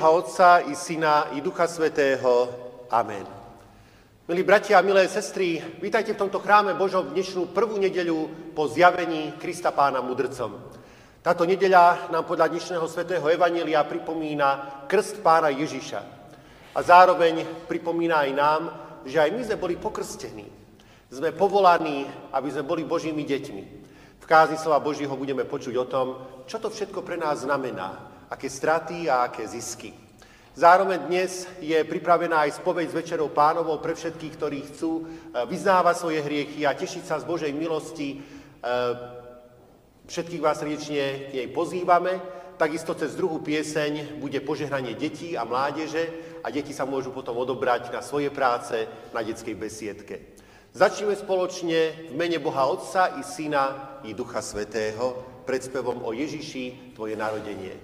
Boha Otca i Syna i Ducha Svätého. Amen. Milí bratia a milé sestry, vítajte v tomto chráme Božom dnešnú prvú nedeľu po zjavení Krista Pána mudrcom. Táto nedeľa nám podľa dnešného svätého evanjelia pripomína krst Pána Ježiša. A zároveň pripomína aj nám, že aj my sme boli pokrstení. Sme povolaní, aby sme boli Božími deťmi. V kázni slova Božího budeme počuť o tom, čo to všetko pre nás znamená, aké straty a aké zisky. Zároveň dnes je pripravená aj spoveď s Večerou Pánovou pre všetkých, ktorí chcú vyznávať svoje hriechy a tešiť sa z Božej milosti. Všetkých vás srdečne k nej pozývame. Takisto cez druhú pieseň bude požehnanie detí a mládeže a deti sa môžu potom odobrať na svoje práce na detskej besiedke. Začneme spoločne v mene Boha Otca i Syna i Ducha Svätého pred spevom o Ježiši, tvoje narodenie.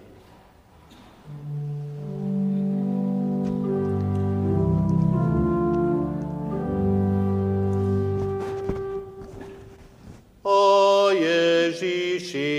O Ježiši.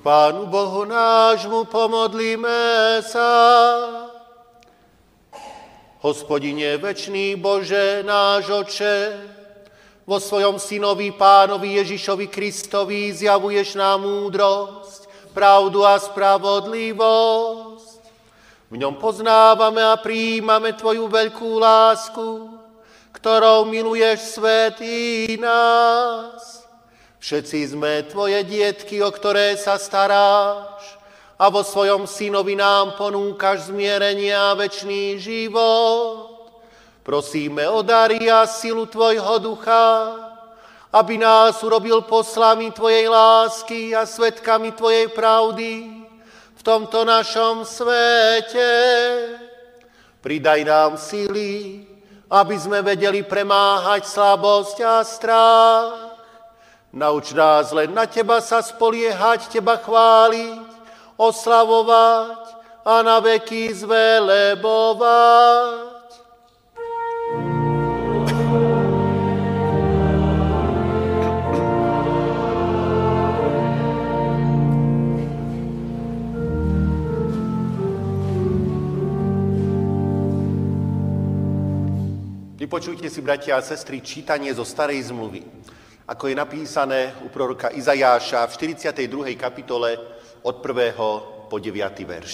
Pánu Bohu nášmu pomodlíme sa. Hospodine, večný Bože, náš Oče, vo svojom Synovi, Pánovi Ježišovi Kristovi zjavuješ nám múdrosť, pravdu a spravodlivosť. V ňom poznávame a prijímame Tvoju veľkú lásku, ktorou miluješ svet i nás. Všetci sme Tvoje dietky, o ktoré sa staráš, a vo svojom Synovi nám ponúkaš zmierenie a večný život. Prosíme o dary a silu Tvojho ducha, aby nás urobil poslami Tvojej lásky a svedkami Tvojej pravdy v tomto našom svete. Pridaj nám sily, aby sme vedeli premáhať slabosť a strach. Nauč nás len na Teba sa spoliehať, Teba chváliť, oslavovať a na veky zvelebovať. Vypočujte si, bratia a sestry, čítanie zo Starej zmluvy, ako je napísané u proroka Izajáša v 42. kapitole od 1. po 9. verš.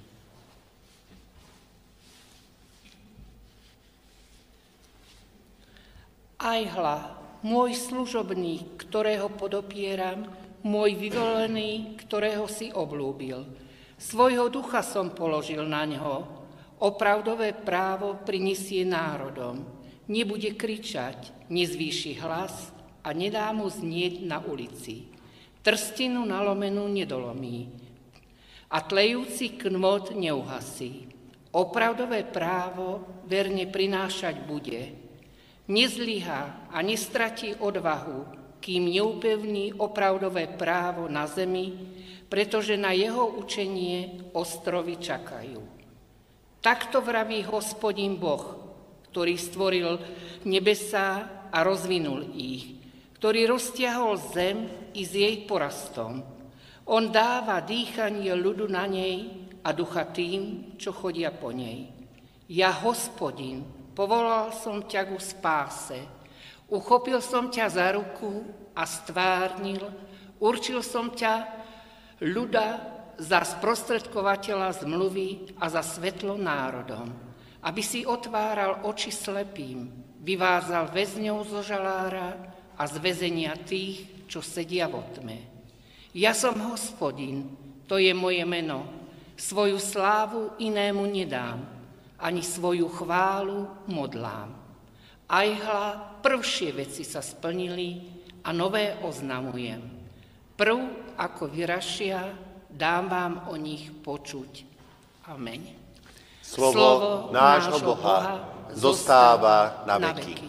Aj hľa, môj služobník, ktorého podopieram, môj vyvolený, ktorého si obľúbil. Svojho ducha som položil na ňo, opravdové právo prinesie národom. Nebude kričať, nezvýši hlas a nedá mu znieť na ulici. Trstinu nalomenú nedolomí a tlejúci knôt neuhasí. Opravdové právo verne prinášať bude. Nezlyhá a nestratí odvahu, kým neupevní opravdové právo na zemi, pretože na jeho učenie ostrovy čakajú. Takto vraví Hospodin Boh, ktorý stvoril nebesá a rozvinul ich, ktorý roztiahol zem i s jej porastom. On dáva dýchanie ľudu na nej a ducha tým, čo chodia po nej. Ja, Hospodin, povolal som ťa ku spáse, uchopil som ťa za ruku a stvárnil, určil som ťa ľuda za sprostredkovateľa zmluvy a za svetlo národom, aby si otváral oči slepým, vyvázal väzňov zo žalára a z väzenia tých, čo sedia vo tme. Ja som Hospodin, to je moje meno, svoju slávu inému nedám, ani svoju chválu modlám. Aj hľa, prvšie veci sa splnili a nové oznamujem. Prv, ako vyrašia, dám vám o nich počuť. Amen. Slovo nášho Boha zostáva na veky.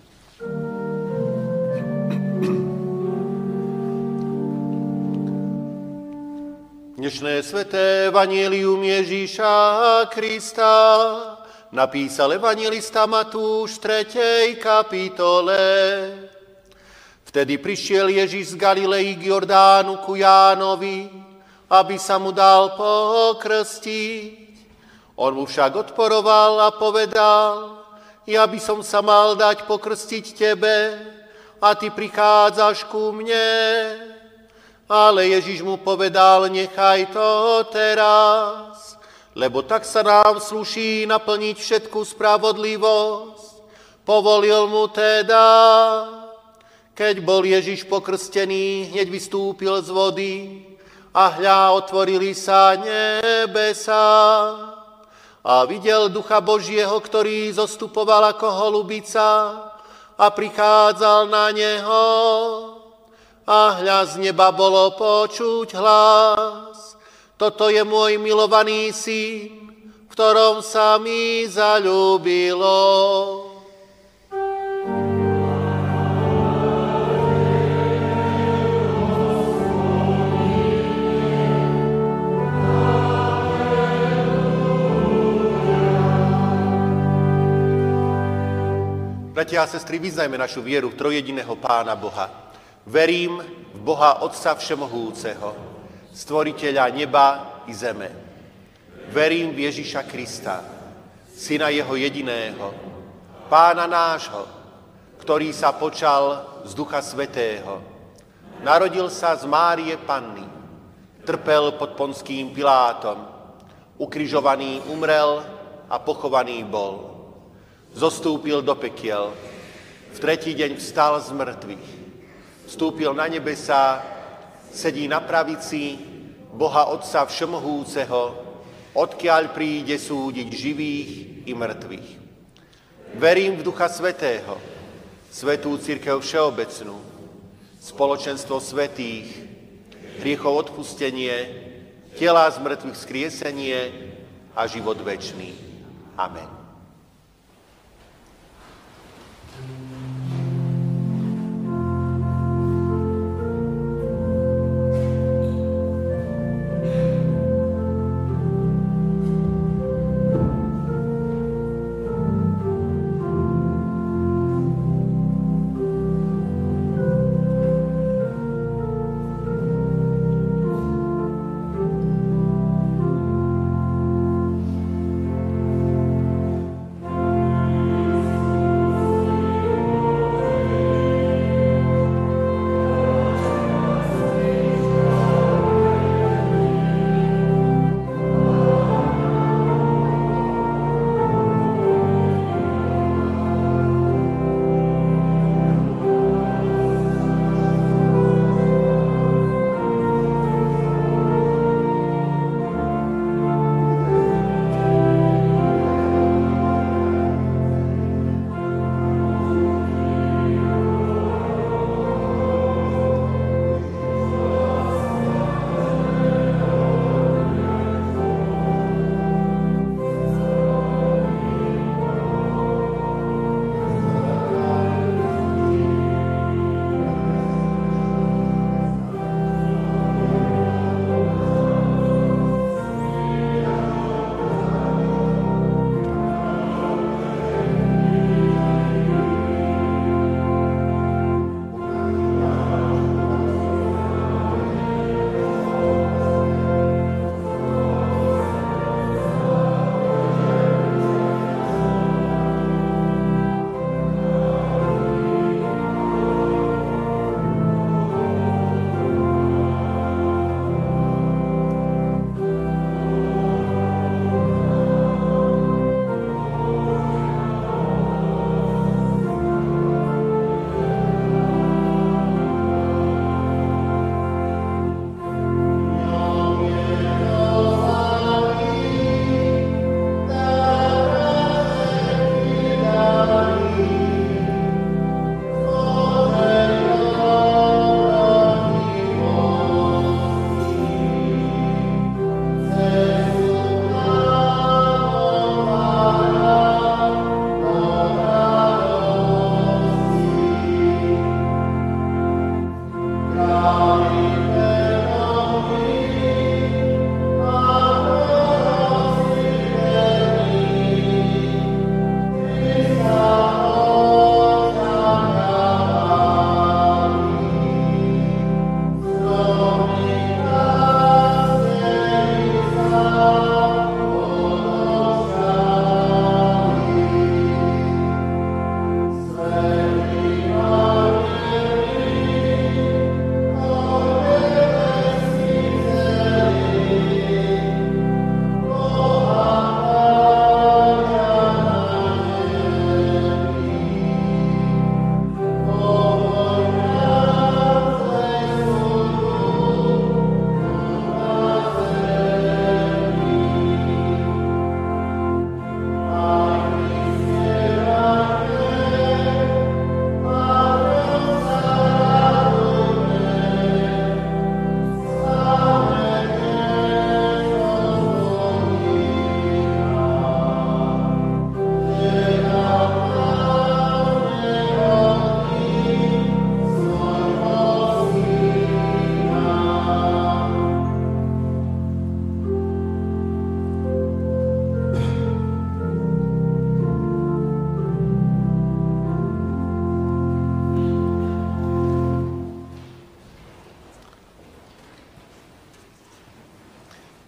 Dnešné sväté evanjelium Ježíša Krista napísal evanjelista Matúš v 3. kapitole. Vtedy prišiel Ježíš z Galilei k Jordánu ku Jánovi, aby sa mu dal pokrstiť. On mu však odporoval a povedal: ja by som sa mal dať pokrstiť tebe, a ty prichádzaš ku mne. Ale Ježiš mu povedal: nechaj to teraz, lebo tak sa nám sluší naplniť všetku spravodlivosť. Povolil mu teda. Keď bol Ježiš pokrstený, hneď vystúpil z vody a hľa, otvorili sa nebesá. A videl Ducha Božieho, ktorý zostupoval ako holubica a prichádzal na neho. A hľa, z neba bolo počuť hlas: toto je môj milovaný syn, v ktorom sa mi zaľúbilo. Bratia a sestry, vyznajme našu vieru v trojjediného Pána Boha. Verím v Boha Otca Všemohúceho, stvoriteľa neba i zeme. Verím v Ježiša Krista, Syna jeho jediného, Pána nášho, ktorý sa počal z Ducha Svätého. Narodil sa z Márie Panny, trpel pod Ponským Pilátom, ukrižovaný umrel a pochovaný bol. Zostúpil do pekiel, v tretí deň vstal z mŕtvych, vstúpil na nebesá, sedí na pravici Boha Otca Všemohúceho, odkiaľ príde súdiť živých i mŕtvych. Verím v Ducha Svätého, Svätú cirkev všeobecnú, spoločenstvo svätých, hriechov odpustenie, tela z mŕtvych vzkriesenie a život večný. Amen.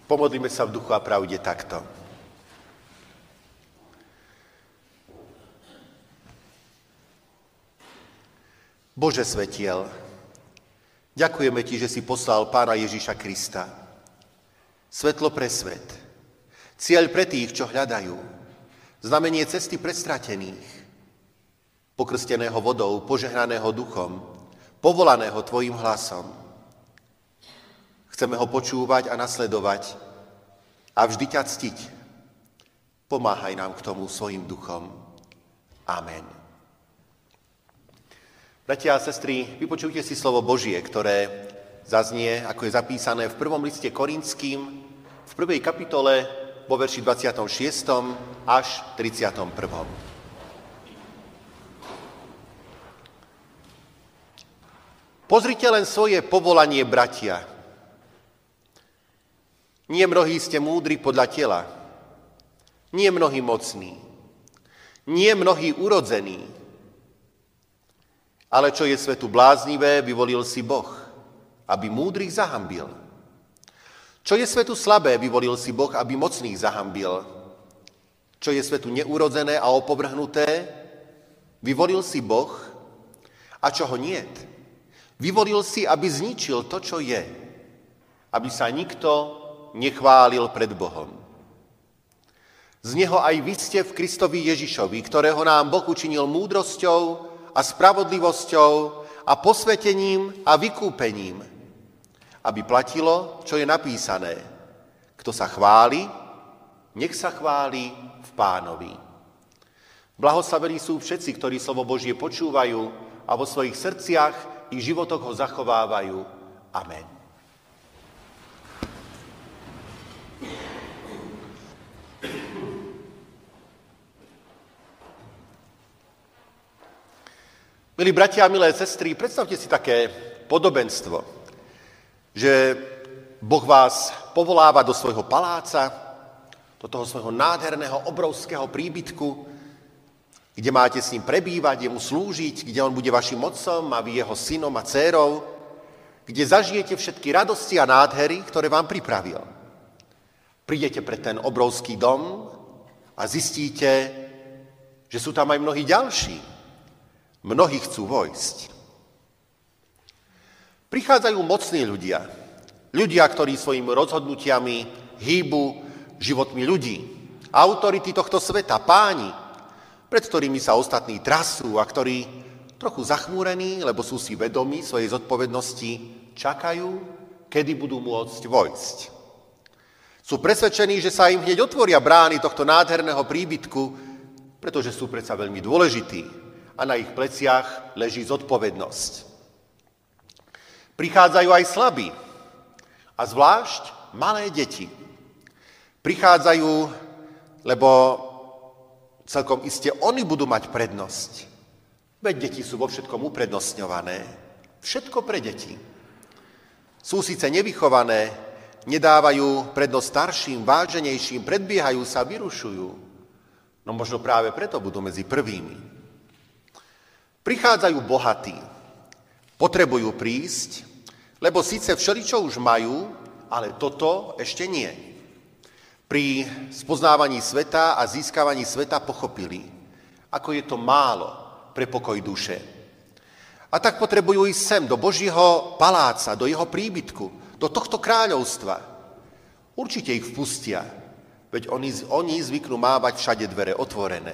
Pomodlíme sa v duchu a pravde takto. Bože svetiel, ďakujeme Ti, že si poslal Pána Ježiša Krista. Svetlo pre svet, cieľ pre tých, čo hľadajú, znamenie cesty pre stratených, pokrsteného vodou, požehnaného duchom, povolaného Tvojim hlasom. Chceme ho počúvať a nasledovať a vždy ťa ctiť. Pomáhaj nám k tomu svojim duchom. Amen. Bratia a sestry, vypočujte si slovo Božie, ktoré zaznie, ako je zapísané v prvom liste Korinským, v 1. kapitole, vo verši 26. až 31. Pozrite len svoje povolanie, bratia. Nie mnohí ste múdri podľa tela, nie mnohí mocní, nie mnohí urodzení, ale čo je svetu bláznivé, vyvolil si Boh, aby múdrych zahambil. Čo je svetu slabé, vyvolil si Boh, aby mocných zahambil. Čo je svetu neurodzené a opovrhnuté, vyvolil si Boh, a čo ho niet, vyvolil si, aby zničil to, čo je, aby sa nikto nechválil pred Bohom. Z neho aj vy ste v Kristovi Ježišovi, ktorého nám Boh učinil múdrosťou a spravodlivosťou a posvetením a vykúpením, aby platilo, čo je napísané. Kto sa chváli, nech sa chváli v Pánovi. Blahoslavení sú všetci, ktorí slovo Božie počúvajú a vo svojich srdciach i životoch ho zachovávajú. Amen. Milí bratia a milé sestry, predstavte si také podobenstvo, že Boh vás povoláva do svojho paláca, do toho svojho nádherného, obrovského príbytku, kde máte s ním prebývať, jemu slúžiť, kde on bude vašim otcom a vy jeho synom a dcérou, kde zažijete všetky radosti a nádhery, ktoré vám pripravil. Prídete pred ten obrovský dom a zistíte, že sú tam aj mnohí ďalší. Mnohí chcú vojsť. Prichádzajú mocní ľudia. Ľudia, ktorí svojimi rozhodnutiami hýbu životmi ľudí. Autority tohto sveta, páni, pred ktorými sa ostatní trasú a ktorí trochu zachmúrení, lebo sú si vedomí svojej zodpovednosti, čakajú, kedy budú môcť vojsť. Sú presvedčení, že sa im hneď otvoria brány tohto nádherného príbytku, pretože sú predsa veľmi dôležití a na ich pleciach leží zodpovednosť. Prichádzajú aj slabí, a zvlášť malé deti. Prichádzajú, lebo celkom iste oni budú mať prednosť. Veď deti sú vo všetkom uprednostňované. Všetko pre deti. Sú síce nevychované, nedávajú prednosť starším, váženejším, predbiehajú sa, vyrušujú. No možno práve preto budú medzi prvými. Prichádzajú bohatí, potrebujú prísť, lebo síce všeličo už majú, ale toto ešte nie. Pri spoznávaní sveta a získavaní sveta pochopili, ako je to málo pre pokoj duše. A tak potrebujú ísť sem do Božieho paláca, do jeho príbytku, do tohto kráľovstva. Určite ich vpustia, veď oni zvyknú mávať všade dvere otvorené.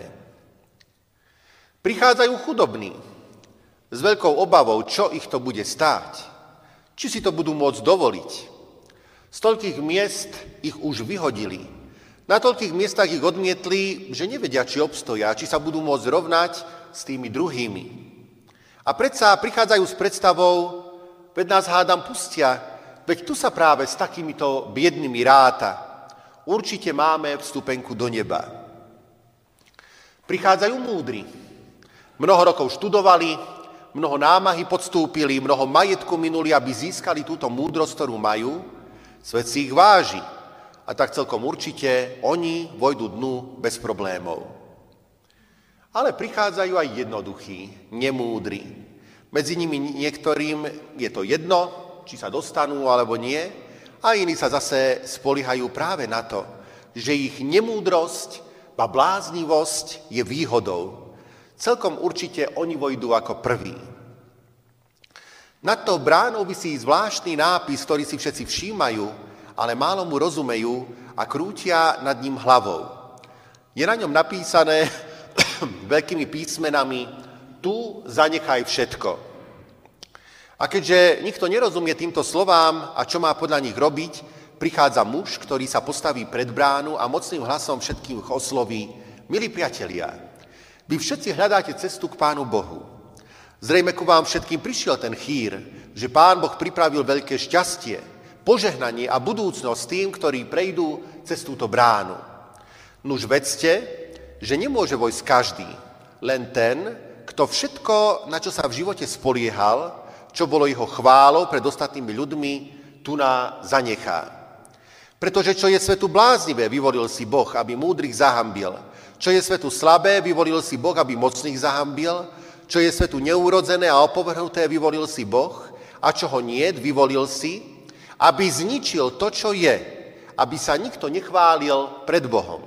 Prichádzajú chudobní s veľkou obavou, čo ich to bude stáť, či si to budú môcť dovoliť. Z toľkých miest ich už vyhodili. Na toľkých miestach ich odmietli, že nevedia, či obstoja, či sa budú môcť rovnať s tými druhými. A predsa prichádzajú s predstavou, veď nás hádam pustia, veď tu sa práve s takýmito biednými ráta. Určite máme vstupenku do neba. Prichádzajú múdri. Mnoho rokov študovali, mnoho námahy podstúpili, mnoho majetku minuli, aby získali túto múdrosť, ktorú majú. Svet si ich váži. A tak celkom určite oni vojdu dnu bez problémov. Ale prichádzajú aj jednoduchí, nemúdri. Medzi nimi niektorým je to jedno, či sa dostanú alebo nie, a iní sa zase spoliehajú práve na to, že ich nemúdrosť a bláznivosť je výhodou. Celkom určite oni vojdú ako prví. Nad tou bránou visí zvláštny nápis, ktorý si všetci všímajú, ale málo mu rozumejú a krútia nad ním hlavou. Je na ňom napísané veľkými písmenami: tu zanechaj všetko. A keďže nikto nerozumie týmto slovám a čo má podľa nich robiť, prichádza muž, ktorý sa postaví pred bránu a mocným hlasom všetkým osloví: milí priatelia, vy všetci hľadáte cestu k Pánu Bohu. Zrejme ku vám všetkým prišiel ten chýr, že Pán Boh pripravil veľké šťastie, požehnanie a budúcnosť tým, ktorí prejdú cez túto bránu. Nuž vedzte, že nemôže vojsť každý, len ten, kto všetko, na čo sa v živote spoliehal, čo bolo jeho chválou pred ostatnými ľuďmi, tu zanechá. Pretože čo je svetu bláznivé, vyvolil si Boh, aby múdrych zahambil. Čo je svetu slabé, vyvolil si Boh, aby mocných zahambil. Čo je svetu neurodzené a opovrhnuté, vyvolil si Boh. A čo ho niet, vyvolil si, aby zničil to, čo je, aby sa nikto nechválil pred Bohom.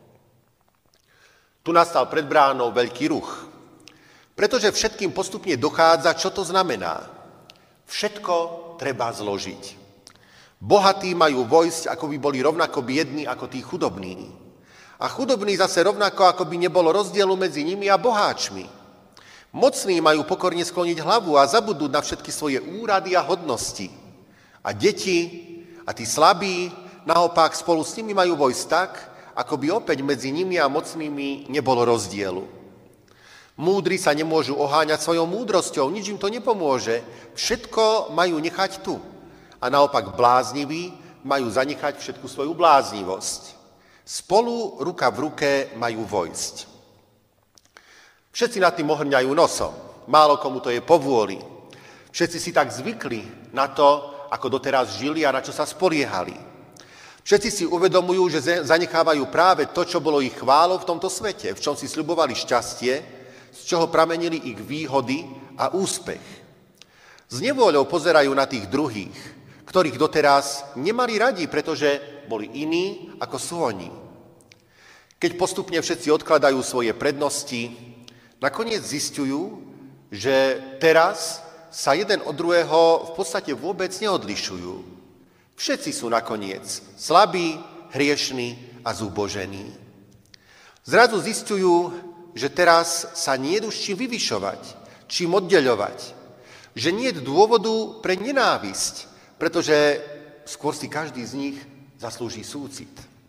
Tu nastal pred bránou veľký ruch. Pretože všetkým postupne dochádza, čo to znamená. Všetko treba zložiť. Bohatí majú vojsť, ako by boli rovnako biední ako tí chudobní. A chudobní zase rovnako, ako by nebolo rozdielu medzi nimi a boháčmi. Mocní majú pokorne skloniť hlavu a zabudnúť na všetky svoje úrady a hodnosti. A deti a tí slabí naopak spolu s nimi majú vojsť tak, ako by opäť medzi nimi a mocnými nebolo rozdielu. Múdri sa nemôžu oháňať svojou múdrosťou, nič im to nepomôže. Všetko majú nechať tu. A naopak blázniví majú zanechať všetku svoju bláznivosť. Spolu ruka v ruke majú vojsť. Všetci nad tým ohrňajú nosom. Málo komu to je povôli. Všetci si tak zvykli na to, ako doteraz žili a na čo sa spoliehali. Všetci si uvedomujú, že zanechávajú práve to, čo bolo ich chválou v tomto svete, v čom si sľubovali šťastie, z čoho pramenili ich výhody a úspech. S nevôľou pozerajú na tých druhých, ktorých doteraz nemali radi, pretože boli iní, ako sú oni. Keď postupne všetci odkladajú svoje prednosti, nakoniec zisťujú, že teraz sa jeden od druhého v podstate vôbec neodlišujú. Všetci sú nakoniec slabí, hriešní a zúbožení. Zrazu zisťujú, že teraz sa nie je už čím vyvyšovať, čím oddeľovať, že nie je dôvodu pre nenávisť, pretože skôr si každý z nich zaslúži súcit.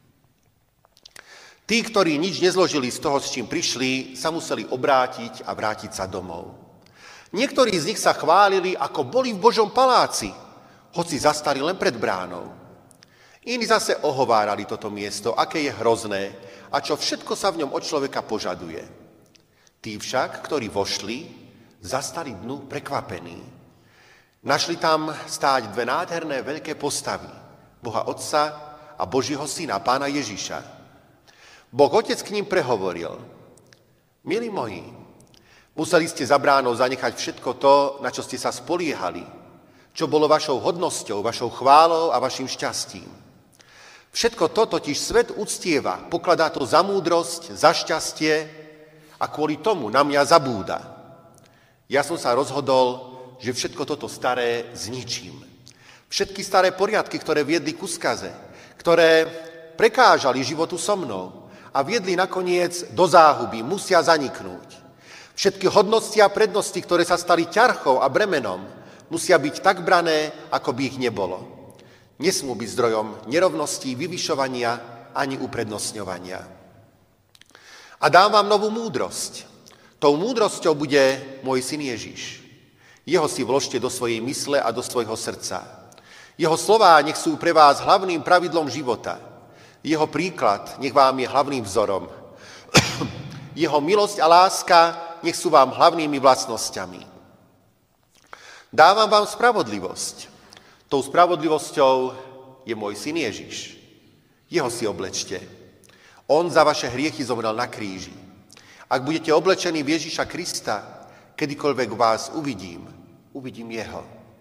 Tí, ktorí nič nezložili z toho, s čím prišli, sa museli obrátiť a vrátiť sa domov. Niektorí z nich sa chválili, ako boli v Božom paláci, hoci zastali len pred bránou. Iní zase ohovárali toto miesto, aké je hrozné a čo všetko sa v ňom od človeka požaduje. Tí však, ktorí vošli, zastali dnu prekvapení. Našli tam stáť dve nádherné veľké postavy, Boha Otca a Božího Syna, Pána Ježiša. Boh Otec k ním prehovoril: milí moji, museli ste za bránou zanechať všetko to, na čo ste sa spoliehali, čo bolo vašou hodnosťou, vašou chválou a vašim šťastím. Všetko to totiž svet uctieva, pokladá to za múdrosť, za šťastie a kvôli tomu na mňa zabúda. Ja som sa rozhodol, že všetko toto staré zničím. Všetky staré poriadky, ktoré viedli ku skaze, ktoré prekážali životu so mnou a viedli nakoniec do záhuby, musia zaniknúť. Všetky hodnosti a prednosti, ktoré sa stali ťarchou a bremenom, musia byť tak brané, ako by ich nebolo. Nesmú byť zdrojom nerovností, vyvyšovania ani uprednostňovania. A dám vám novú múdrosť. Tou múdrosťou bude môj syn Ježiš. Jeho si vložte do svojej mysle a do svojho srdca. Jeho slová nech sú pre vás hlavným pravidlom života. Jeho príklad nech vám je hlavným vzorom. Jeho milosť a láska nech sú vám hlavnými vlastnosťami. Dávam vám spravodlivosť. Tou spravodlivosťou je môj syn Ježiš. Jeho si oblečte. On za vaše hriechy zomrel na kríži. Ak budete oblečení v Ježiša Krista, kedykoľvek vás uvidím jeho.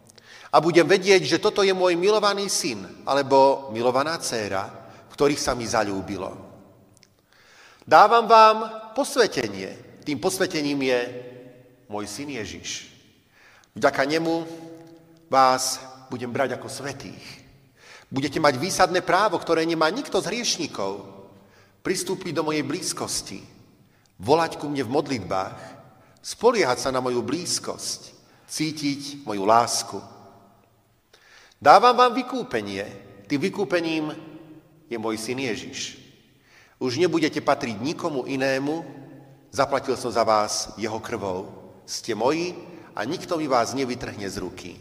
A budem vedieť, že toto je môj milovaný syn, alebo milovaná dcéra, v ktorých sa mi zaľúbilo. Dávam vám posvetenie. Tým posvetením je môj syn Ježiš. Vďaka nemu vás budem brať ako svätých. Budete mať výsadné právo, ktoré nemá nikto z hriešnikov. Pristúpiť do mojej blízkosti, volať ku mne v modlitbách, spoliehať sa na moju blízkosť, cítiť moju lásku. Dávam vám vykúpenie. Tým vykúpením je môj syn Ježiš. Už nebudete patriť nikomu inému, zaplatil som za vás jeho krvou. Ste moji a nikto mi vás nevytrhne z ruky.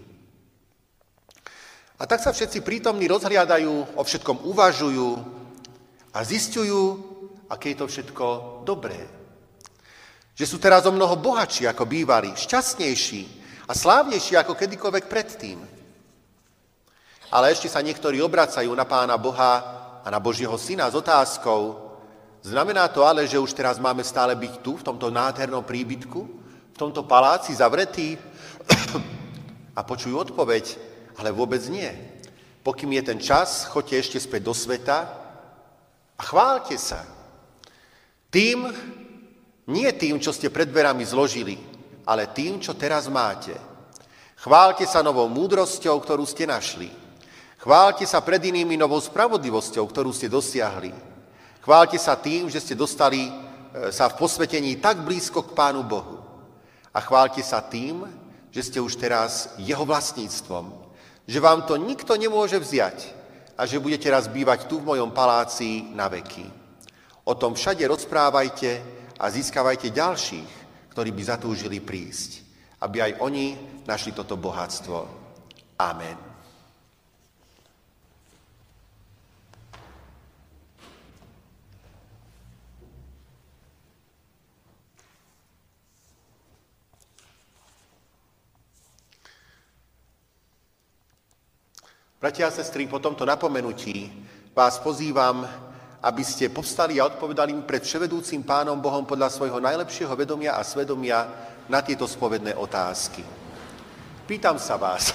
A tak sa všetci prítomní rozhliadajú, o všetkom uvažujú a zisťujú, aké je to všetko dobré. Že sú teraz o mnoho bohatší, ako bývali, šťastnejší a slávnejší, ako kedykoľvek predtým. Ale ešte sa niektorí obracajú na Pána Boha a na Božieho Syna s otázkou: znamená to ale, že už teraz máme stále byť tu, v tomto nádhernom príbytku, v tomto paláci zavretí? A počujú odpoveď: ale vôbec nie. Pokým je ten čas, choďte ešte späť do sveta a chváľte sa. Nie tým, čo ste pred dverami zložili, ale tým, čo teraz máte. Chváľte sa novou múdrosťou, ktorú ste našli. Chváľte sa pred inými novou spravodlivosťou, ktorú ste dosiahli. Chváľte sa tým, že ste dostali sa v posvetení tak blízko k Pánu Bohu. A chváľte sa tým, že ste už teraz jeho vlastníctvom, že vám to nikto nemôže vziať a že budete raz bývať tu v mojom paláci na veky. O tom všade rozprávajte a získavajte ďalších, ktorí by zatúžili prísť, aby aj oni našli toto bohatstvo. Amen. Bratia a sestry, po tomto napomenutí vás pozývam, aby ste povstali a odpovedali mi pred vševedúcim Pánom Bohom podľa svojho najlepšieho vedomia a svedomia na tieto spovedné otázky. Pýtam sa vás,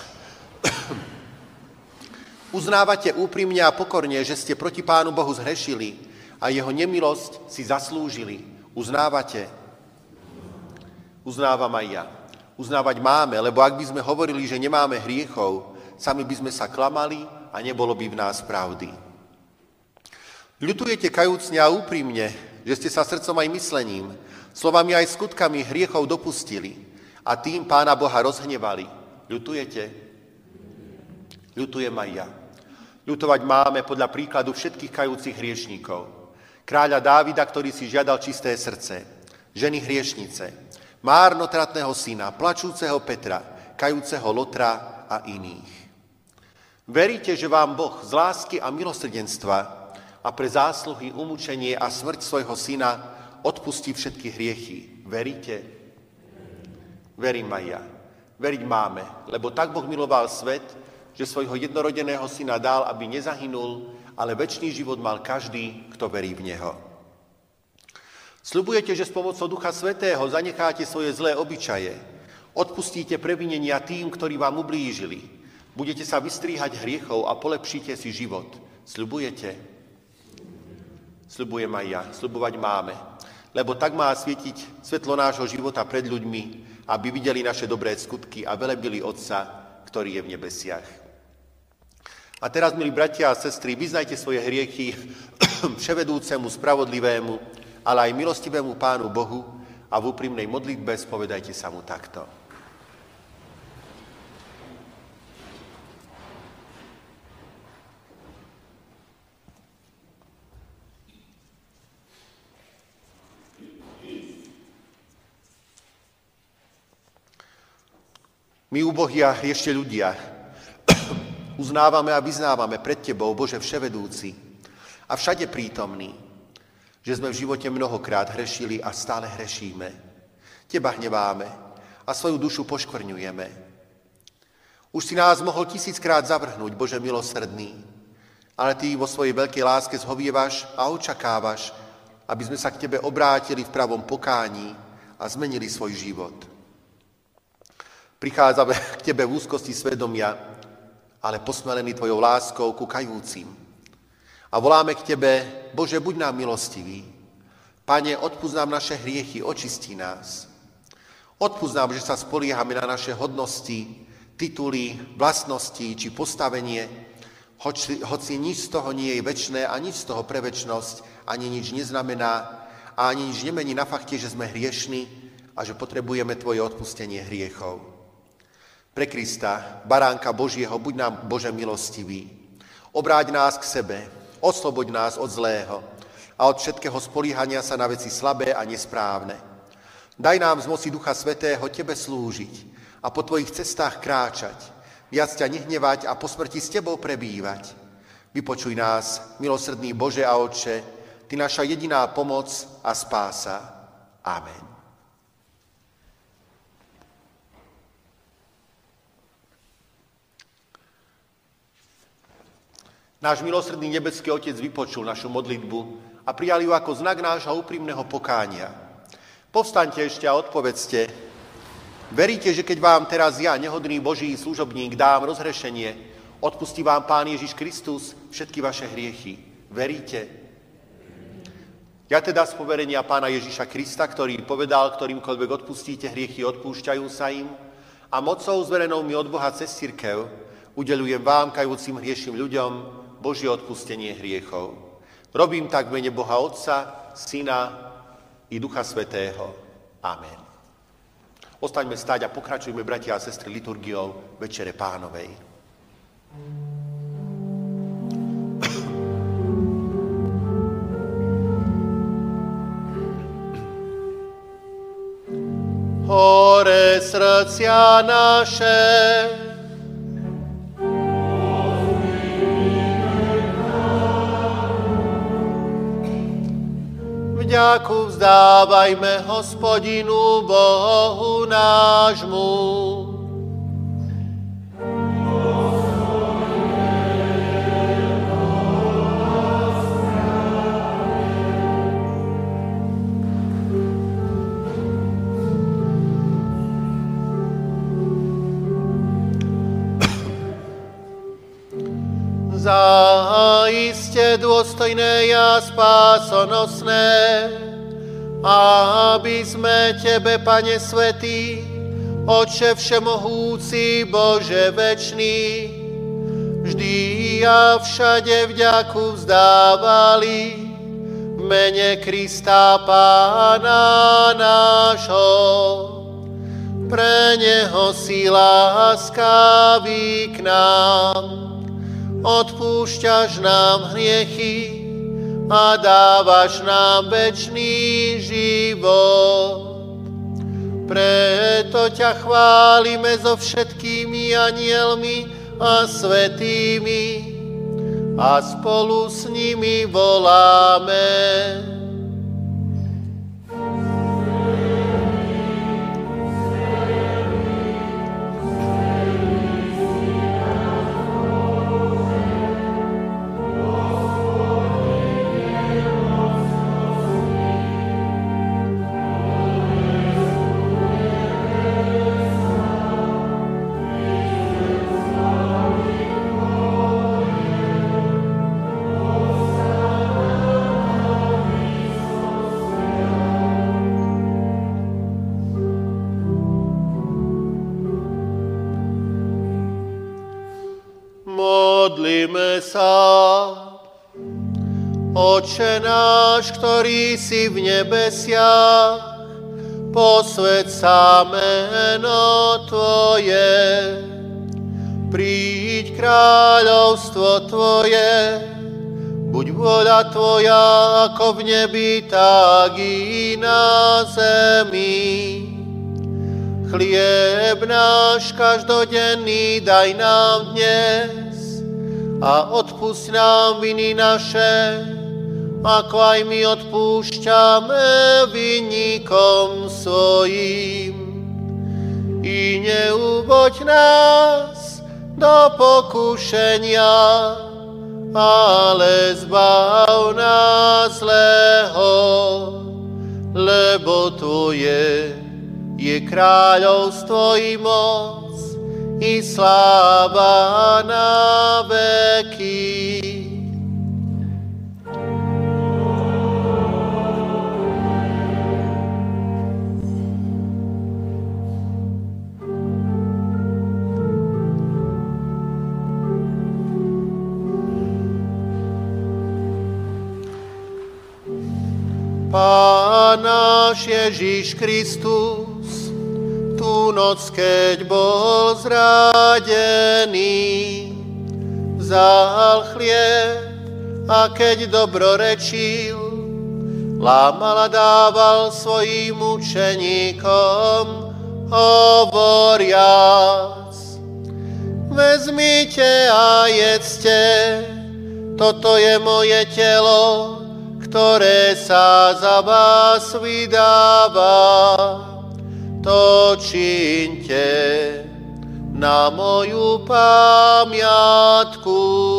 uznávate úprimne a pokorne, že ste proti Pánu Bohu zhrešili a jeho nemilosť si zaslúžili? Uznávate? Uznávam aj ja. Uznávať máme, lebo ak by sme hovorili, že nemáme hriechov, sami by sme sa klamali a nebolo by v nás pravdy. Ľutujete kajúcne a úprimne, že ste sa srdcom aj myslením, slovami aj skutkami hriechov dopustili a tým Pána Boha rozhnevali. Ľutujete? Ľutujem aj ja. Ľutovať máme podľa príkladu všetkých kajúcich hriešníkov. Kráľa Dávida, ktorý si žiadal čisté srdce, ženy hriešnice, márnotratného syna, plačúceho Petra, kajúceho Lotra a iných. Veríte, že vám Boh z lásky a milosrdenstva a pre zásluhy, umúčenie a smrť svojho syna odpustí všetky hriechy? Veríte? Verím aj ja. Veriť máme, lebo tak Boh miloval svet, že svojho jednorodeného syna dal, aby nezahynul, ale večný život mal každý, kto verí v neho. Sľubujete, že s pomocou Ducha Svätého zanecháte svoje zlé obyčaje, odpustíte previnenia tým, ktorí vám ublížili, budete sa vystríhať hriechov a polepšíte si život. Sľubujete? Sľubujem aj ja. Sľubovať máme. Lebo tak má svietiť svetlo nášho života pred ľuďmi, aby videli naše dobré skutky a velebili Otca, ktorý je v nebesiach. A teraz, milí bratia a sestry, vyznajte svoje hriechy vševedúcemu, spravodlivému, ale aj milostivému Pánu Bohu a v úprimnej modlitbe spovedajte sa mu takto. My, ubohí a ešte ľudia, uznávame a vyznávame pred Tebou, Bože vševedúci a všade prítomný, že sme v živote mnohokrát hrešili a stále hrešíme. Teba hneváme a svoju dušu poškvrňujeme. Už si nás mohol 1000-krát zavrhnúť, Bože milosrdný, ale Ty vo svojej veľkej láske zhovievaš a očakávaš, aby sme sa k Tebe obrátili v pravom pokání a zmenili svoj život. Prichádzame k Tebe v úzkosti svedomia, ale posmelený Tvojou láskou ku kajúcim. A voláme k Tebe, Bože, buď nám milostivý. Pane, odpusť nám naše hriechy, očistí nás. Odpusť nám, že sa spoliehame na naše hodnosti, tituly, vlastnosti či postavenie, hoci nič z toho nie je večné a nič z toho pre večnosť ani nič neznamená a ani nič nemení na fakte, že sme hriešni a že potrebujeme Tvoje odpustenie hriechov. Pre Krista, baránka Božieho, buď nám, Bože, milostivý. Obráť nás k sebe, osloboď nás od zlého a od všetkého spolíhania sa na veci slabé a nesprávne. Daj nám z moci Ducha Svätého Tebe slúžiť a po Tvojich cestách kráčať, viac ťa nehnevať a po smrti s Tebou prebývať. Vypočuj nás, milosrdný Bože a Otče, Ty naša jediná pomoc a spása. Amen. Náš milosrdný nebeský Otec vypočul našu modlitbu a prijal ju ako znak nášho úprimného pokánia. Povstaňte ešte a odpovedzte: veríte, že keď vám teraz ja, nehodný Boží služobník, dám rozhrešenie, odpustí vám Pán Ježiš Kristus všetky vaše hriechy? Veríte? Ja teda z poverenia Pána Ježiša Krista, ktorý povedal, ktorýmkoľvek odpustíte hriechy, odpúšťajú sa im, a mocou zverenou mi od Boha cez cirkev udeľujem vám, kajúcim hriešným ľuďom, Božie odpustenie hriechov. Robím tak v mene Boha Otca, Syna i Ducha Svätého. Amen. Ostaňme stáť a pokračujme, bratia a sestry, liturgiou Večere Pánovej. Hore srdcia naše, vďaku vzdávajme Hospodinu Bohu nášmu. Zaiste dôstojné a spásonosné, aby sme Tebe, Pane Svätý, Otče všemohúci, Bože večný, vždy a všade vďaku vzdávali v mene Krista Pána nášho. Pre Neho si láskavý k nám, odpúšťaš nám hriechy a dávaš nám večný život. Preto ťa chválime so všetkými anielmi a svätými a spolu s nimi voláme: modlíme sa. Otče náš, ktorý si v nebesiach, posväť sa meno Tvoje. Príď kráľovstvo Tvoje, buď vôľa Tvoja ako v nebi, tak i na zemi. Chlieb náš každodenný daj nám dnes a odpusť nám viny naše, ako aj my odpúšťame vinníkom svojim. I neuvoď nás do pokušenia, ale zbav nás zlého, lebo Tvoje je kráľovstvo i moc, i sláva na veky. Pán náš Ježiš Kristus, tú noc, keď bol zradený, vzal chlieb a keď dobrorečil, lámal a dával svojim učeníkom, hovoriac: vezmite a jedzte, toto je moje telo, ktoré sa za vás vydáva. To čiňte na moju pamiatku.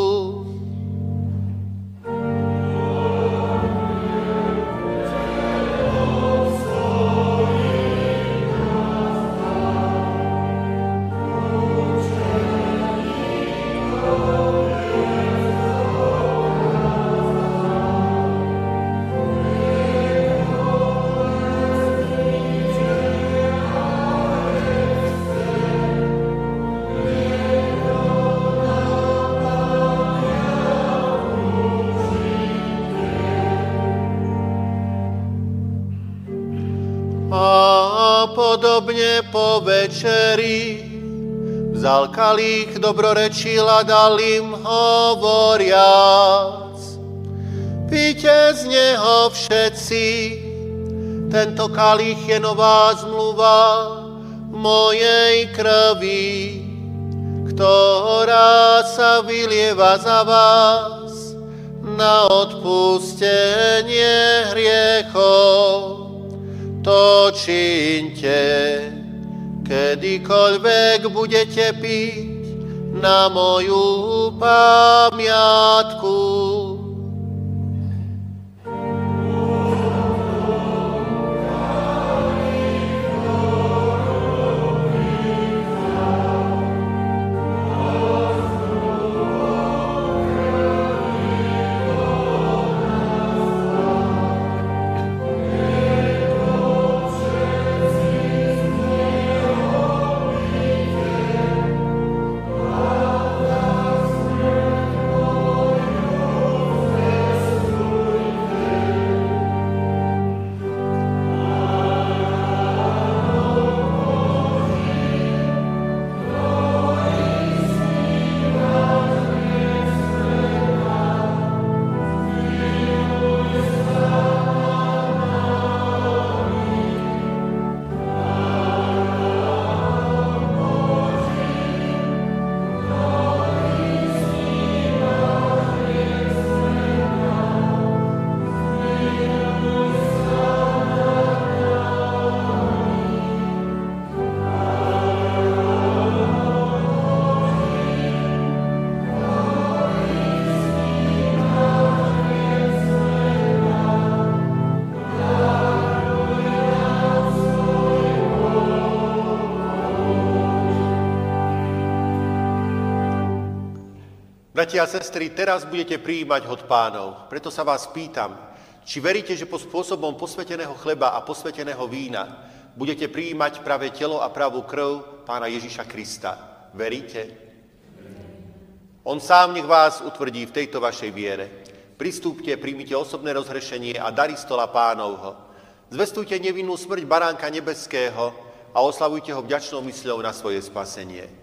Podobne po večeri vzal kalich, dobrorečil a dal im, hovoriac: píte z neho všetci, tento kalich je nová zmluva v mojej krvi, ktorá sa vylieva za vás na odpustenie hriechov. To čiňte, kedykoľvek budete piť na moju pamiatku. Bratia a sestry, teraz budete prijímať hod Pánov. Preto sa vás pýtam, či veríte, že pod spôsobom posväteného chleba a posväteného vína budete prijímať pravé telo a pravú krv Pána Ježiša Krista. Veríte? On sám nech vás utvrdí v tejto vašej viere. Pristúpte, príjmite osobné rozhrešenie a dary stola Pánovho. Zvestujte nevinnú smrť Baránka nebeského a oslavujte ho vďačnou mysľou na svoje spasenie.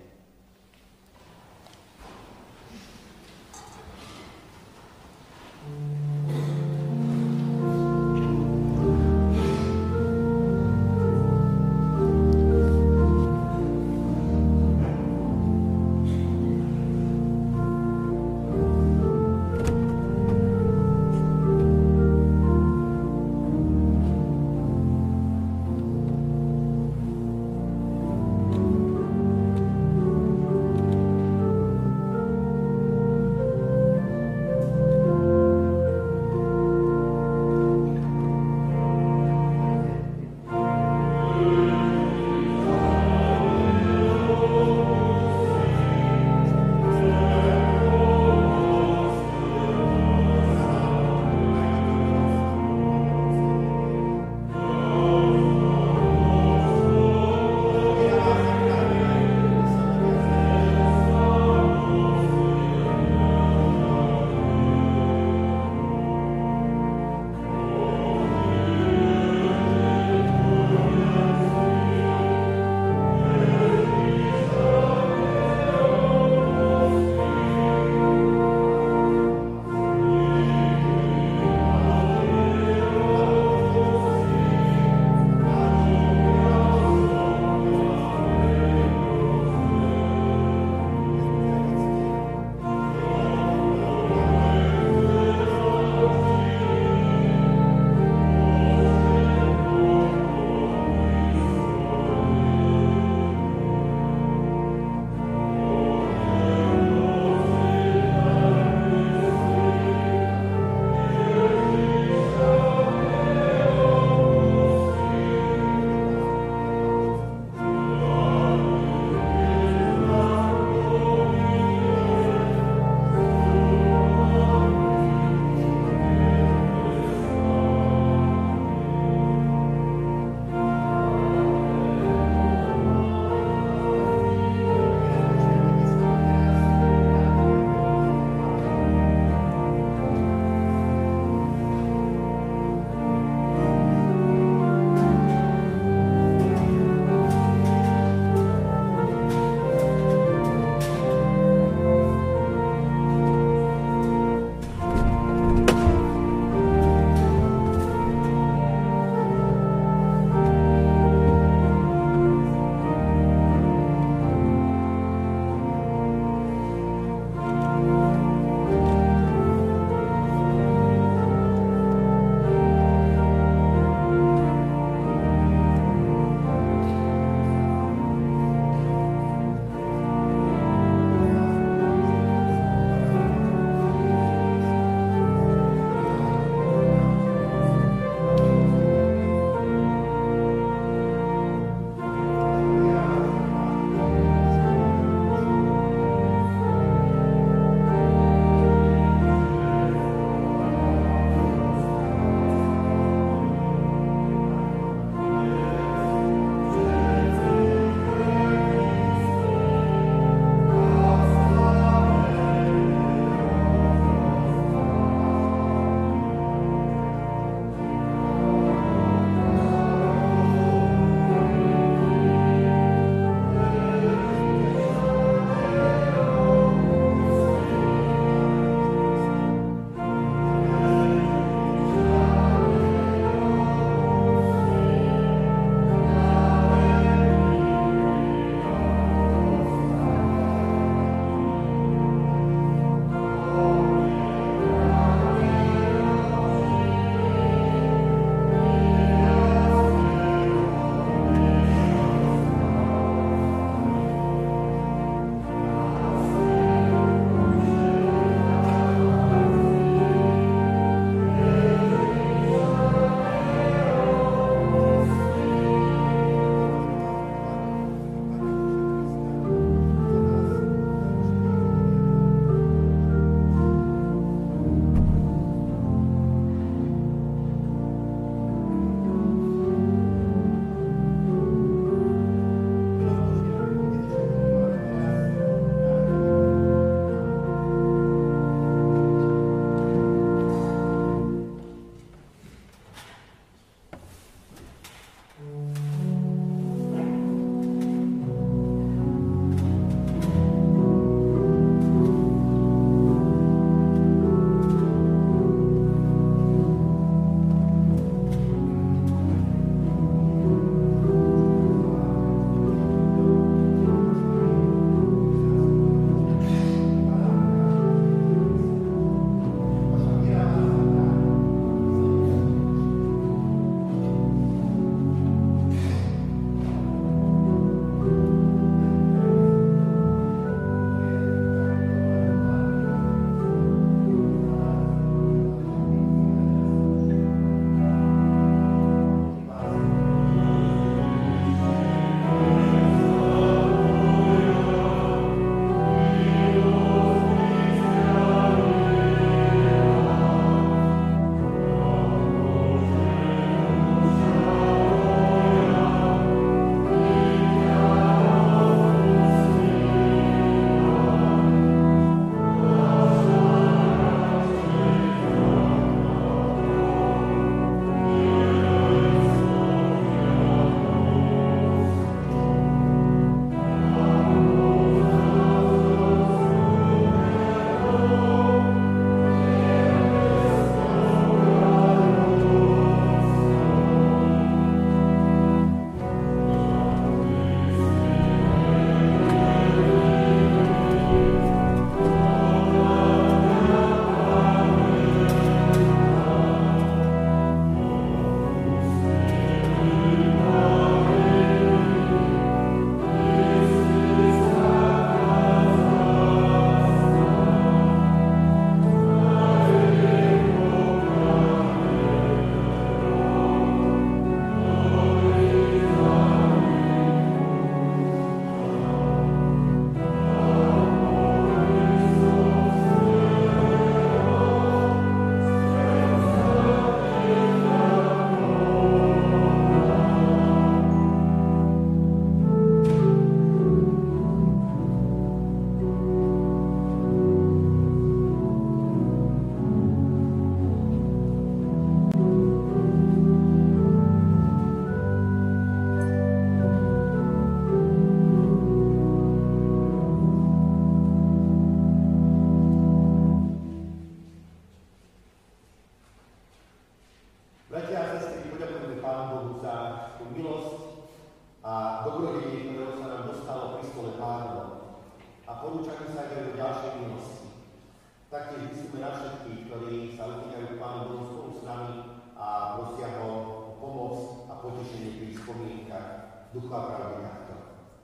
Bratia a sestry, poďakujeme Pánu Bohu za tú milosť a dobrodenie, ktorého sa nám dostalo pri stole Pánovom. A porúčame sa aj do ďalšej milosti. Taktiež myslíme na všetkých, ktorí sa utekajú k Pánu Bohu spolu s nami a prosia ho o pomoc a potešenie pri spomienkach Ducha pravdy takto.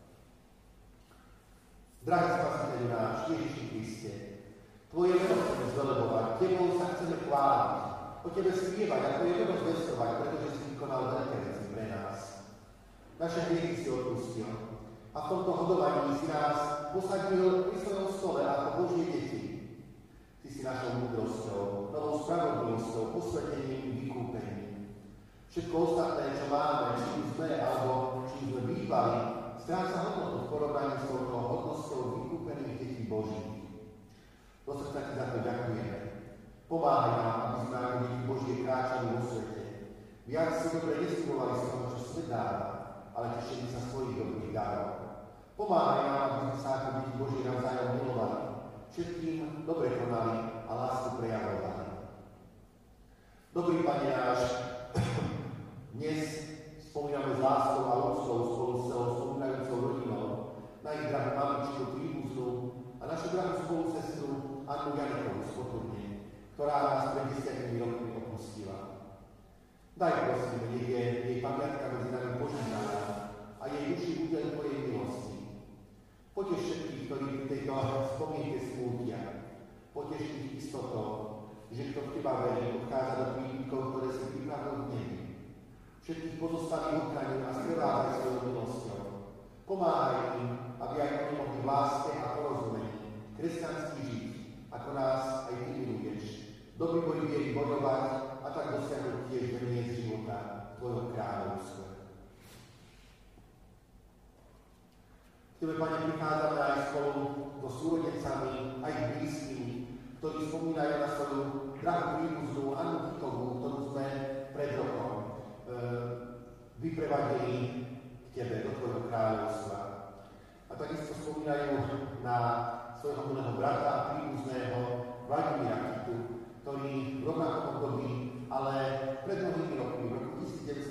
Drahý Spasiteľu náš, Ježiši Kriste, Tvoje meno chceme zvelebovať, Tebou sa chceme chváliť, o Tebe spievať a Tvoje meno zvestovať, pretože si vykonal veľké veci pre nás. Naše hriechy si odpustil a v tomto hodovaní si nás posadil pri svojom stole ako Božie deti. Ty si našou múdrosťou, novou spravodlivosťou, posvetením, vykúpením. Všetko ostatné, čo máme, čím sme alebo čím sme bývali, stráca hodnotu v porovnaní s touto hodnosťou vykúpených detí Božích. Do srdca Ti za to ďakujeme. Pomáhaj nám, aby sme ako deti Božie kráčali vo svete. Viac si dobre nestimovali z toho, čo svet dáva, ale tešili sa svojich dobrých darov. Pomáhaj nám, aby sme sa ako deti Božie navzájom milovali, všetkým dobre konali a lásku prejavovali. Dobrý Pane náš, dnes spomíname s láskou a úctou spolu s celou spomínajúcou rodinou na ich drahú mamičku príbuznú a našu drahú spolusestru Annu Janekovú z Poturne, ktorá nás pred 10 rokmi opustila. Daj prosím, nech je jej pamiatka medzi nami požehnaná a jej duši udel Tvojej milosti. Poteš všetkých, ktorí pri tejto spomienke smútia. Poteš ich istotou, že kto v Teba verí, odchádza do príbytkov, ktoré si pripravil v nebi. Všetkých pozostalých ochraňuj a sprevádaj svojou milosťou. Pomáhaj im, aby aj oni mohli v láske a porozumení kresťanský žiť, ako nás aj Ty miluješ. Dobrý boj viery bojovať a tak dosiahnuť tiež veniec života v Tvojom kráľovstve. K Tebe, Pane, prichádzame aj spolu so súrodencami, aj blízkymi, ktorí spomínajú na svoju drahú príbuznú Annu Titovú, ktorú sme pred rokom vyprevadili k Tebe, do Tvojho kráľovstva. A takisto spomínajú na svojho milého brata a príbuzného Vladimíra Titu, ktorý v rovnakom období, ale pred mnohými rokmi, v roku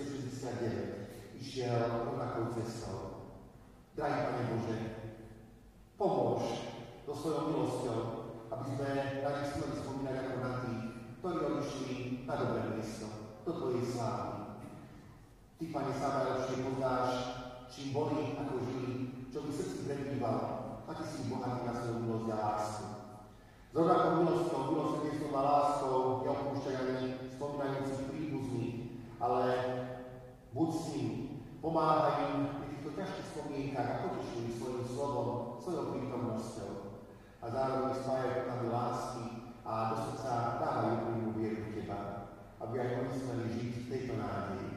1969, išiel rovnakou cestou. Drahý Pane Bože, pomôž so svojou milosťou, aby sme na nich smeli spomínať ako na tých, ktorí odišli na dobré miesto, do Tvojej slávy. Ty, Pane, sám najlepšie poznáš, čím boli, ako žili, čo by srdci prebývalo, a Ty si bohatý na svoju milosť a lásku. S rovnakou milosťou, milosrdenstvom a láskou neopúšťaj ani spomínajúcich príbuzných, ale buď s nimi, pomáhaj im v týchto ťažkých spomienkach a potešuj svojím slovom, svojou prítomnosťou. A zároveň spájaj potami lásky a do srdca dávajú úprimnú vieru v Teba, aby aj oni smeli žiť v tejto nádeji.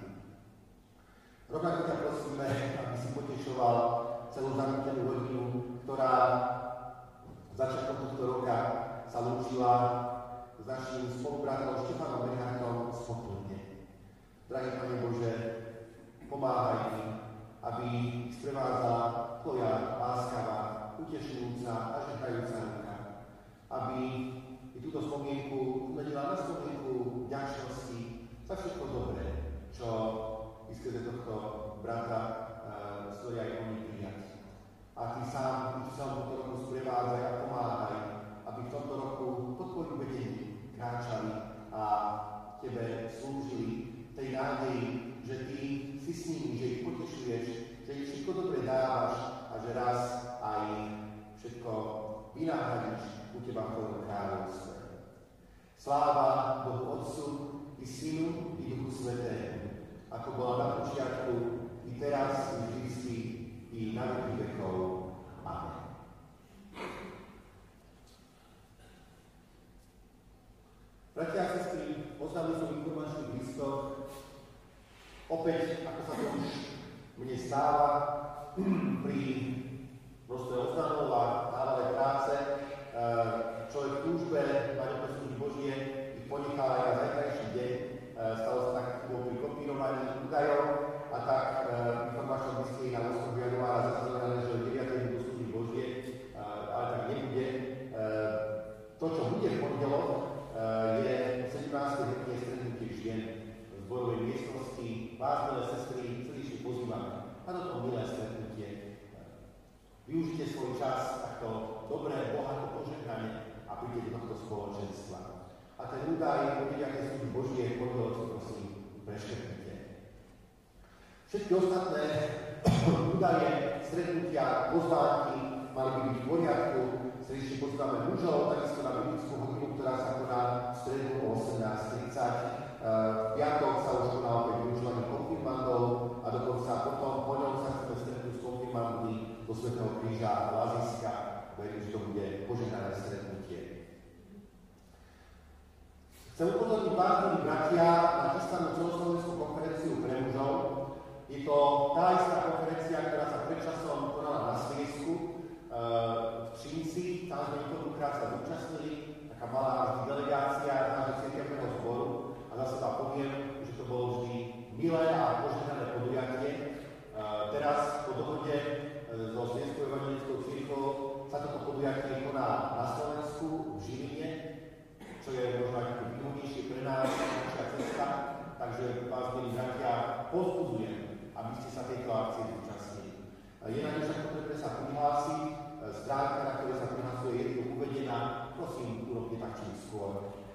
Rovnako ťa prosíme, aby si potešoval celú zamknenú rodinu, ktorá začiatkom tohto roka sa lúčila s našim spolubratom Štefanom Benhartom z Poturne. Drahý Pane Bože, pomáhaj im, aby ich sprevádzala Tvoja láskavá, utešujúca a žehnajúca ruka, aby i túto spomienku zmenila na spomienku vďačnosti za všetko dobré, čo i skrze tohto brata stojí aj oni prijať. A Ty sám túto roku sprevádzaj a pomáhaj, aby v tomto roku pod Tvojim vedením kráčali a Tebe slúžili tej nádeji, že Ty si s nimi, že ich potešuješ, že ich všetko dobre dávaš a že raz aj všetko vynáhradíš u Teba v Tvojom kráľovstve. Sláva Bohu Otcu i Synu i Duchu Svätému, ako bola na počiatku, i teraz, i vždy, i na veky vekov. Amen. Bratia a sestry, oznámil som informačných listoch. Opäť, ako sa to už mne stáva, pri množstve oznamov a dávanej práce, človek v túžbe mať opäť služby Božie ich ponechal aj na zajtrajší deň. Stalo sa tak pri kopírovaní údajov a tak informačnom liste na 8. januára zaznamenané, že o 9. budú služby Božie, ale tak nebude. To, čo bude v pondelok, je 17. ročné stretnutie žien v zborovej miestnosti, vás, milé sestry, srdečne pozývame na toto milé stretnutie. Využite svoj čas takto dobré, bohato požehnanie a príďte do tohto spoločenstva. A ten údaj, aké sú Božie pondelky, prosím, preškrtnite. Všetky ostatné údaje, stretnutia, pozvánky mali by byť v poriadku. Srdečne pozývame mužov, takisto na biblickú hodinu, ktorá sa koná v stredu o 18:30. V piatok sa už koná opäť využívanie konfirmandov a dokonca potom po ňom sa chceme stretnúť s konfirmandmi do Svätého Kríža a Laziska. Verím, že to bude požehnané stretnutie. Chcem upozorniť vás, milí bratia, na chystanú celoslovenskú konferenciu pre mužov. Je to tá istá konferencia, ktorá sa pred časom konala na Sviesku v Třinci. Tam sme niekoľkokrát sa zúčastnili, taká malá vždy delegácia nášho cirkevného zboru. A zase vám poviem, že to bolo vždy milé a požehnané podujatie. Teraz po dohode so Svieskou evanjelickou cirkvou sa toto podujatie koná na Slovensku, v Žiline, čo je možno aj výhodnejšie pre nás, naša cesta. Takže vás, milí bratia, povzbudzujem, aby ste sa tejto akcie zúčastnili. Je na ňu však potrebné sa prihlásiť. Stránka, na ktorej sa prihlasuje, je tu uvedená. Prosím, urobte tak čím skôr.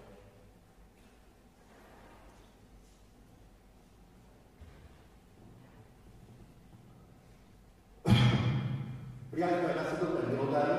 Prijali aj nasledovné milodary.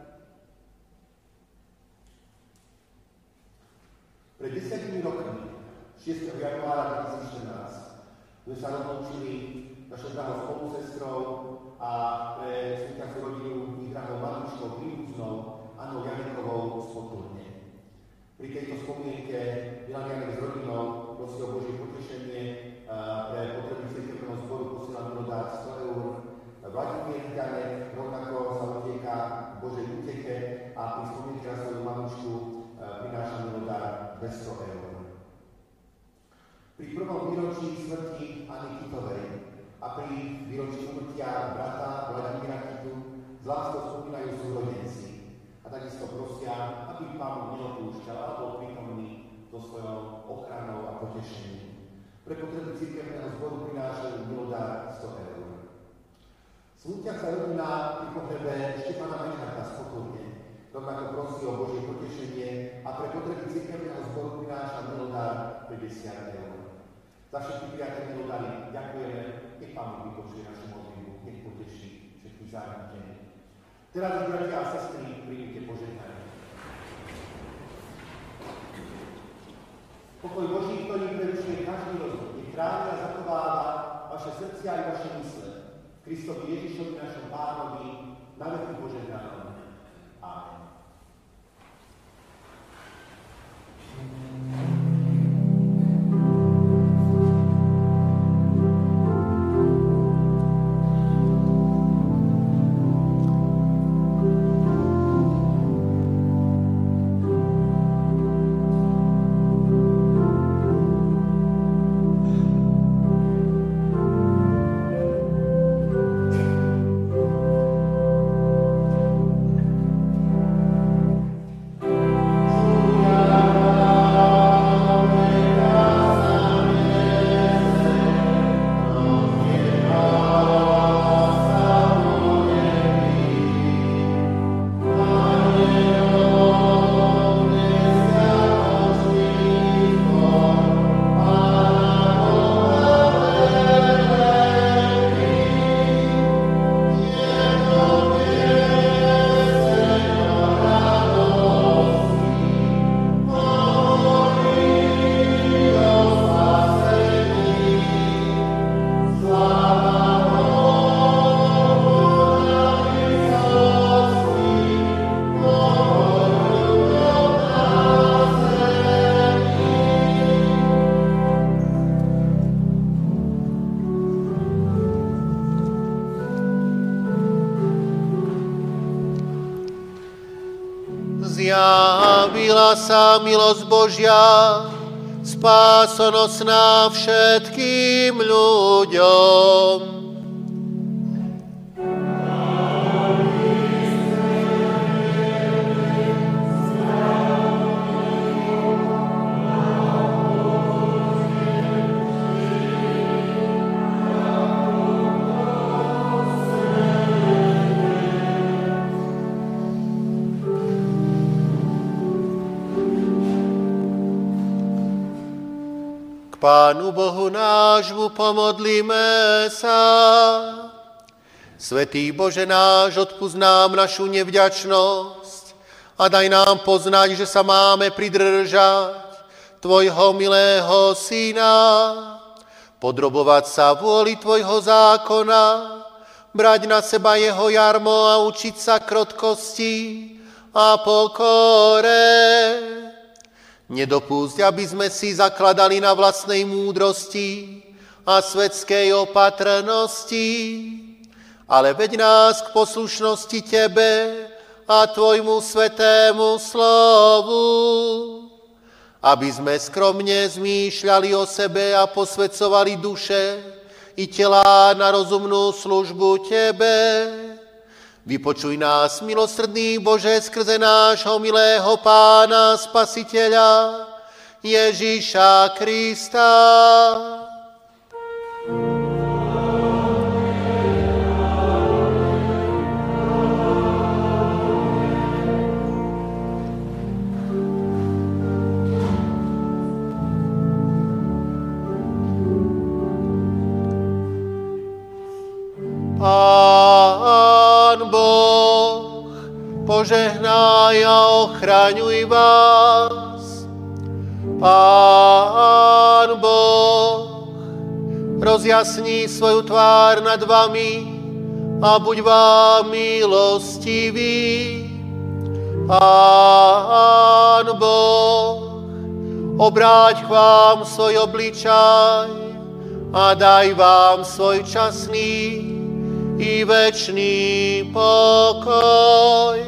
Pred 10 rokmi, 6. januára 2014, sme sa rozlúčili našou drahou spolusestrou a pre svetiacu rodinu ich drahou mamičkou príbuznou Annou Janekovou z Poturne. Pri tejto spomienke Milan Janek s rodinou prosí o Božie potešenie, pre potreby cirkevného zboru posiela milodár 100 eur. Vladimír Janek rovnako sa utieka Božej úteke a pri spomienke na svoju mamičku prináša milodár 200 eur. Pri prvom výročí smrti Anny Kitovej a pri výročí umrtia brata Vladimíra Kitu z láskou spomínajú súrodenci a takisto prosia, aby Pán neopúšťal a bol prítomný so svojou ochranou a potešením. Pre potreby cirkevného zboru prinášajú milodár 100 eur. Smútiaca rodina pri pohrebe Štefana Mečarka z Poturne rovnako prosí o Božie potešenie a pre potreby cirkevného zboru prináša milodár 50 eur. Za všetky prijaté milodáry ďakujeme, nech Pán vypočuje našu modlitbu, nech poteší všetkých zármutených. Teraz, bratia a sestry, príjmite požehnanie. Pokoj Boží, ktorý prerušuje každý rozum, nech chráni a zachováva vaše srdcia i vaše mysle. Kristovi Ježišovi, našom Pánovi, na veky požehnanom. Amen. Zjavila sa milosť Božia, spásonosná všetkým ľuďom. Pánu Bohu nášmu pomodlíme sa. Svätý Bože náš, odpusť nám našu nevďačnosť a daj nám poznať, že sa máme pridržať Tvojho milého Syna, podrobovať sa vôli Tvojho zákona, brať na seba jeho jarmo a učiť sa krotkosti a pokore. Nedopúšť, aby sme si zakladali na vlastnej múdrosti a svetskej opatrnosti, ale veď nás k poslušnosti Tebe a Tvojmu svetému slovu, aby sme skromne zmýšľali o sebe a posväcovali duše i telá na rozumnú službu Tebe. Vypočuj nás, milosrdný Bože, skrze nášho milého Pána Spasiteľa Ježíša Krista. Pán Boh, požehnaj a ochraňuj vás. Pán Boh, rozjasni svoju tvár nad vami a buď vám milostivý. Pán Boh, obráť k vám svoj obličaj a daj vám svoj časný i večný pokoj.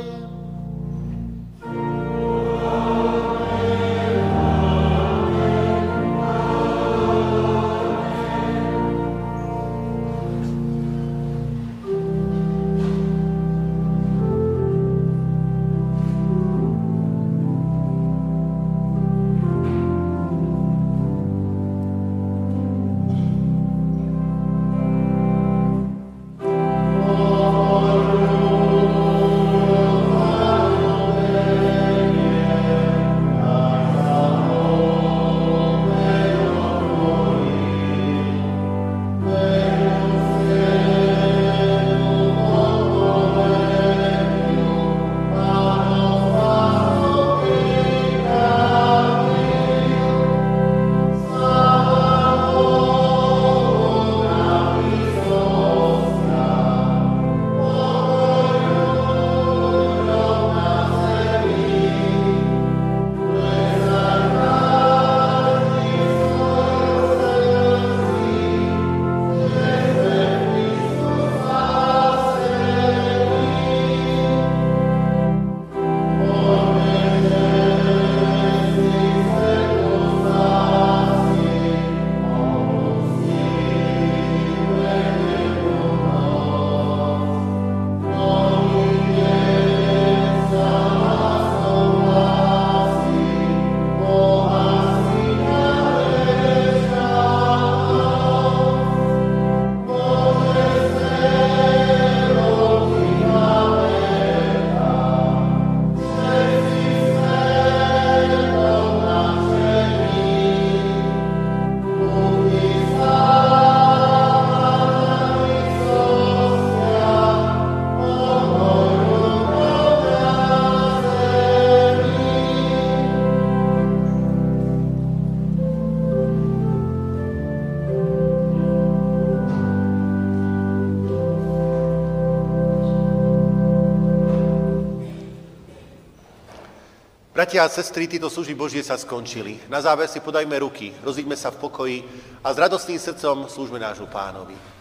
Bratia a sestry, títo služby Božie sa skončili. Na záver si podajme ruky, rozíďme sa v pokoji a s radostným srdcom slúžme nášmu Pánovi.